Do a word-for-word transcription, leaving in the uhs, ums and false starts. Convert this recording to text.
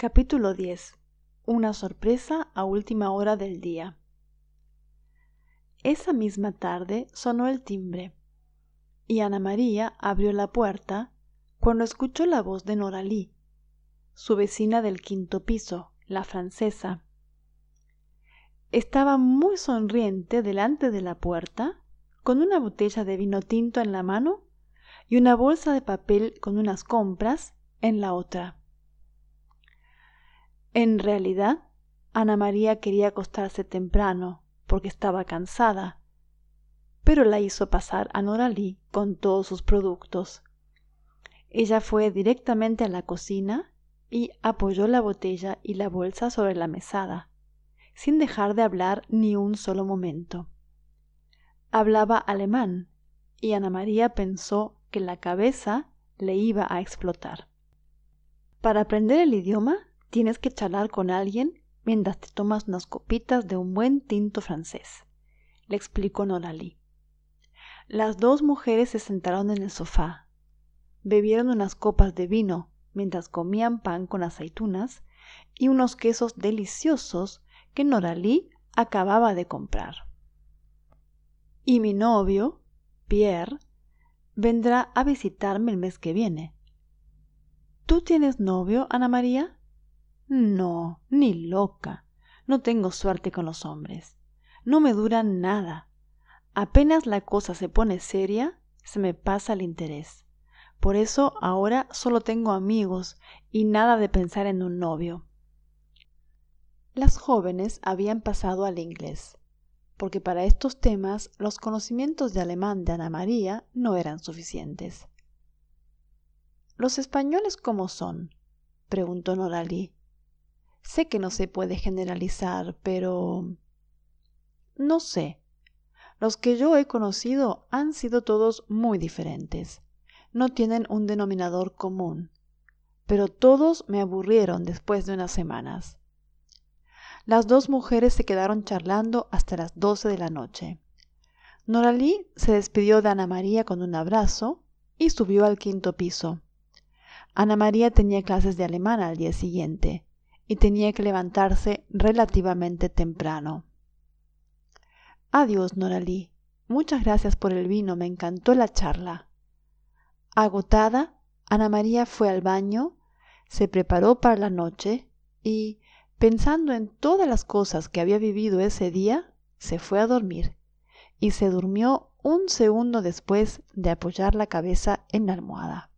Capítulo diez. Una sorpresa a última hora del día. Esa misma tarde sonó el timbre, y Ana María abrió la puerta cuando escuchó la voz de Noralí, su vecina del quinto piso, la francesa. Estaba muy sonriente delante de la puerta, con una botella de vino tinto en la mano y una bolsa de papel con unas compras en la otra. En realidad, Ana María quería acostarse temprano porque estaba cansada, pero la hizo pasar a Noralí con todos sus productos. Ella fue directamente a la cocina y apoyó la botella y la bolsa sobre la mesada, sin dejar de hablar ni un solo momento. Hablaba alemán y Ana María pensó que la cabeza le iba a explotar. Para aprender el idioma, tienes que charlar con alguien mientras te tomas unas copitas de un buen tinto francés, le explicó Noralí. Las dos mujeres se sentaron en el sofá, bebieron unas copas de vino mientras comían pan con aceitunas y unos quesos deliciosos que Noralí acababa de comprar. Y mi novio, Pierre, vendrá a visitarme el mes que viene. ¿Tú tienes novio, Ana María? No, ni loca. No tengo suerte con los hombres. No me duran nada. Apenas la cosa se pone seria, se me pasa el interés. Por eso ahora solo tengo amigos y nada de pensar en un novio. Las jóvenes habían pasado al inglés, porque para estos temas los conocimientos de alemán de Ana María no eran suficientes. ¿Los españoles cómo son?, preguntó Noralí. Sé que no se puede generalizar, pero... No sé. Los que yo he conocido han sido todos muy diferentes. No tienen un denominador común. Pero todos me aburrieron después de unas semanas. Las dos mujeres se quedaron charlando hasta las doce de la noche. Noralí se despidió de Ana María con un abrazo y subió al quinto piso. Ana María tenía clases de alemán al día siguiente y tenía que levantarse relativamente temprano. Adiós, Noralí. Muchas gracias por el vino, me encantó la charla. Agotada, Ana María fue al baño, se preparó para la noche y, pensando en todas las cosas que había vivido ese día, se fue a dormir y se durmió un segundo después de apoyar la cabeza en la almohada.